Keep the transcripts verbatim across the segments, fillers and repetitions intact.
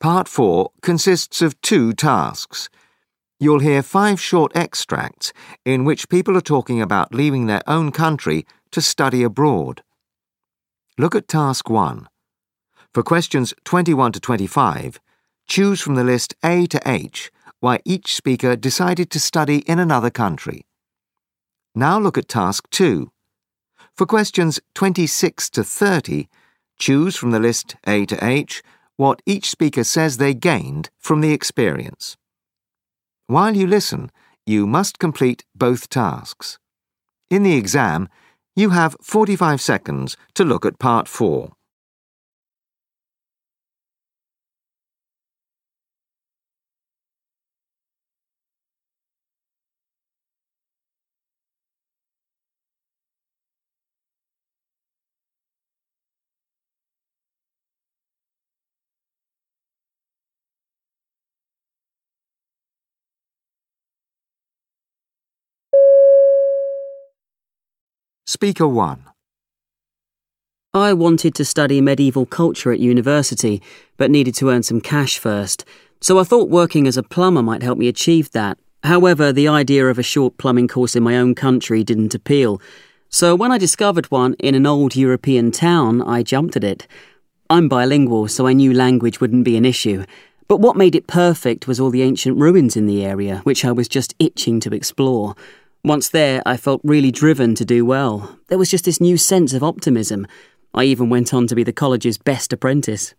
Part four consists of two tasks. You'll hear five short extracts in which people are talking about leaving their own country to study abroad. Look at task one. For questions twenty-one to twenty-five, choose from the list A to H why each speaker decided to study in another country. Now look at task two. For questions twenty-six to thirty, choose from the list A to H what each speaker says they gained from the experience. While you listen, you must complete both tasks. In the exam, you have forty-five seconds to look at part four. Speaker one. I wanted to study medieval culture at university, but needed to earn some cash first, so I thought working as a plumber might help me achieve that. However, the idea of a short plumbing course in my own country didn't appeal, so when I discovered one in an old European town, I jumped at it. I'm bilingual, so I knew language wouldn't be an issue, but what made it perfect was all the ancient ruins in the area, which I was just itching to explore. Once there, I felt really driven to do well. There was just this new sense of optimism. I even went on to be the college's best apprentice.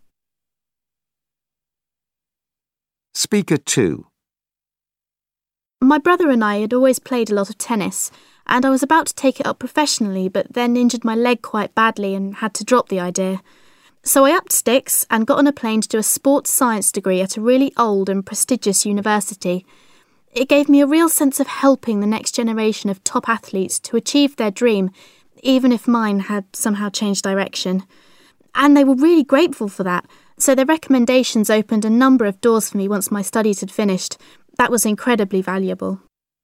Speaker two. My brother and I had always played a lot of tennis, and I was about to take it up professionally, but then injured my leg quite badly and had to drop the idea. So I upped sticks and got on a plane to do a sports science degree at a really old and prestigious university. It gave me a real sense of helping the next generation of top athletes to achieve their dream, even if mine had somehow changed direction. And they were really grateful for that, so their recommendations opened a number of doors for me once my studies had finished. That was incredibly valuable.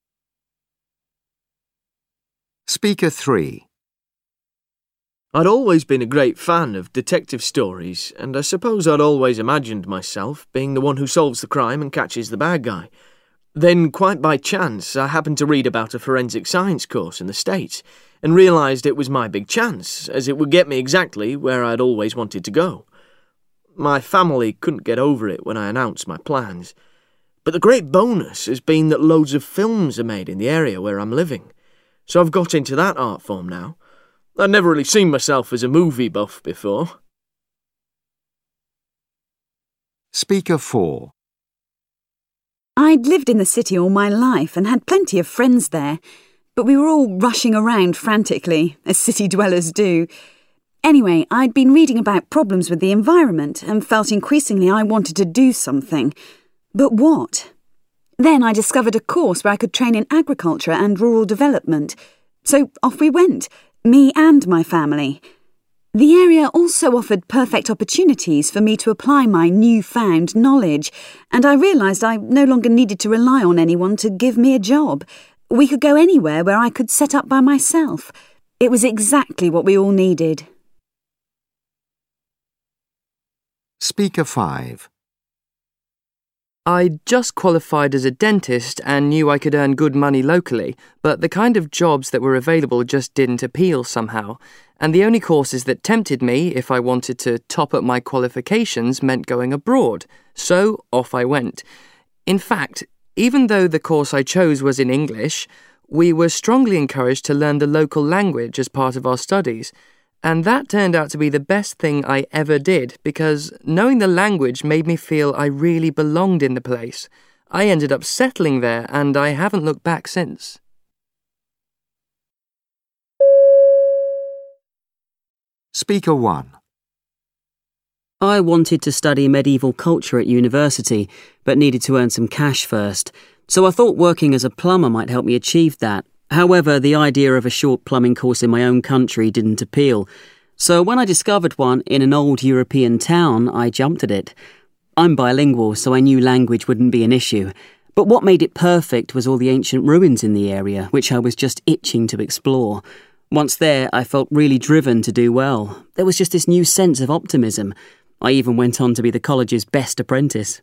Speaker three. I'd always been a great fan of detective stories, and I suppose I'd always imagined myself being the one who solves the crime and catches the bad guy. Then, quite by chance, I happened to read about a forensic science course in the States and realised it was my big chance, as it would get me exactly where I'd always wanted to go. My family couldn't get over it when I announced my plans, but the great bonus has been that loads of films are made in the area where I'm living, so I've got into that art form now. I'd never really seen myself as a movie buff before. Speaker four. I'd lived in the city all my life and had plenty of friends there, but we were all rushing around frantically, as city dwellers do. Anyway, I'd been reading about problems with the environment and felt increasingly I wanted to do something. But what? Then I discovered a course where I could train in agriculture and rural development. So off we went, me and my family. The area also offered perfect opportunities for me to apply my newfound knowledge, and I realised I no longer needed to rely on anyone to give me a job. We could go anywhere where I could set up by myself. It was exactly what we all needed. Speaker five. I'd just qualified as a dentist and knew I could earn good money locally, but the kind of jobs that were available just didn't appeal somehow, and the only courses that tempted me if I wanted to top up my qualifications meant going abroad, so off I went. In fact, even though the course I chose was in English, we were strongly encouraged to learn the local language as part of our studies, and that turned out to be the best thing I ever did because knowing the language made me feel I really belonged in the place. I ended up settling there and I haven't looked back since. Speaker one. I wanted to study medieval culture at university, but needed to earn some cash first, so I thought working as a plumber might help me achieve that. However, the idea of a short plumbing course in my own country didn't appeal, so when I discovered one in an old European town, I jumped at it. I'm bilingual, so I knew language wouldn't be an issue, but what made it perfect was all the ancient ruins in the area, which I was just itching to explore. Once there, I felt really driven to do well. There was just this new sense of optimism. I even went on to be the college's best apprentice.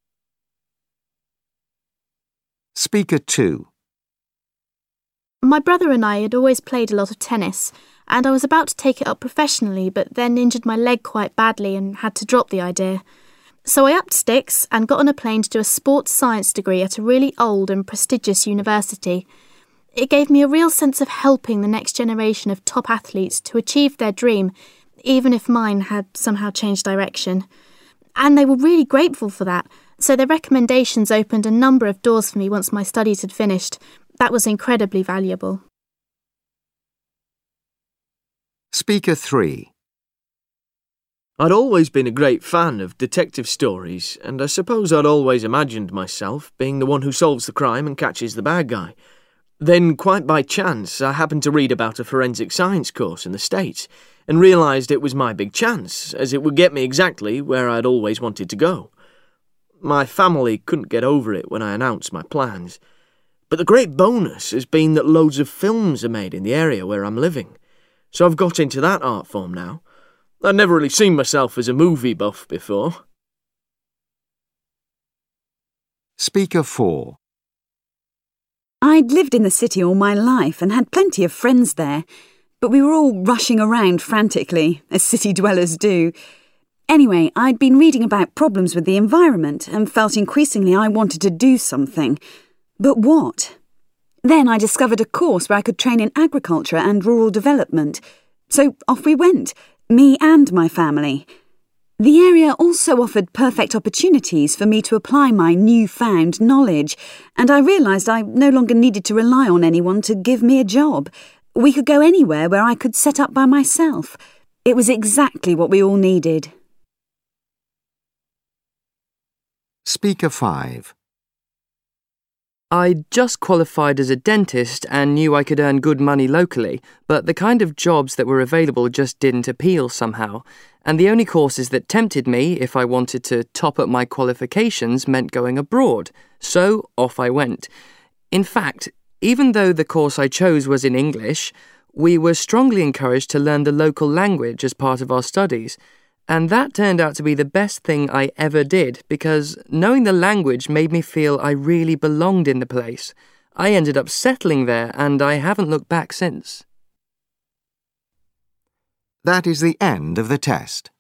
Speaker two. My brother and I had always played a lot of tennis, and I was about to take it up professionally, but then injured my leg quite badly and had to drop the idea. So I upped sticks and got on a plane to do a sports science degree at a really old and prestigious university. It gave me a real sense of helping the next generation of top athletes to achieve their dream, even if mine had somehow changed direction. And they were really grateful for that, so their recommendations opened a number of doors for me once my studies had finished. That was incredibly valuable. Speaker three. I'd always been a great fan of detective stories, and I suppose I'd always imagined myself being the one who solves the crime and catches the bad guy. Then, quite by chance, I happened to read about a forensic science course in the States, and realised it was my big chance, as it would get me exactly where I'd always wanted to go. My family couldn't get over it when I announced my plans. But the great bonus has been that loads of films are made in the area where I'm living. So I've got into that art form now. I'd never really seen myself as a movie buff before. Speaker four. I'd lived in the city all my life and had plenty of friends there, but we were all rushing around frantically, as city dwellers do. Anyway, I'd been reading about problems with the environment and felt increasingly I wanted to do something. But what? Then I discovered a course where I could train in agriculture and rural development. So off we went, me and my family. The area also offered perfect opportunities for me to apply my newfound knowledge, and I realised I no longer needed to rely on anyone to give me a job. We could go anywhere where I could set up by myself. It was exactly what we all needed. Speaker five. I'd just qualified as a dentist and knew I could earn good money locally, but the kind of jobs that were available just didn't appeal somehow, and the only courses that tempted me if I wanted to top up my qualifications meant going abroad, so off I went. In fact, even though the course I chose was in English, we were strongly encouraged to learn the local language as part of our studies. And that turned out to be the best thing I ever did, because knowing the language made me feel I really belonged in the place. I ended up settling there, and I haven't looked back since. That is the end of the test.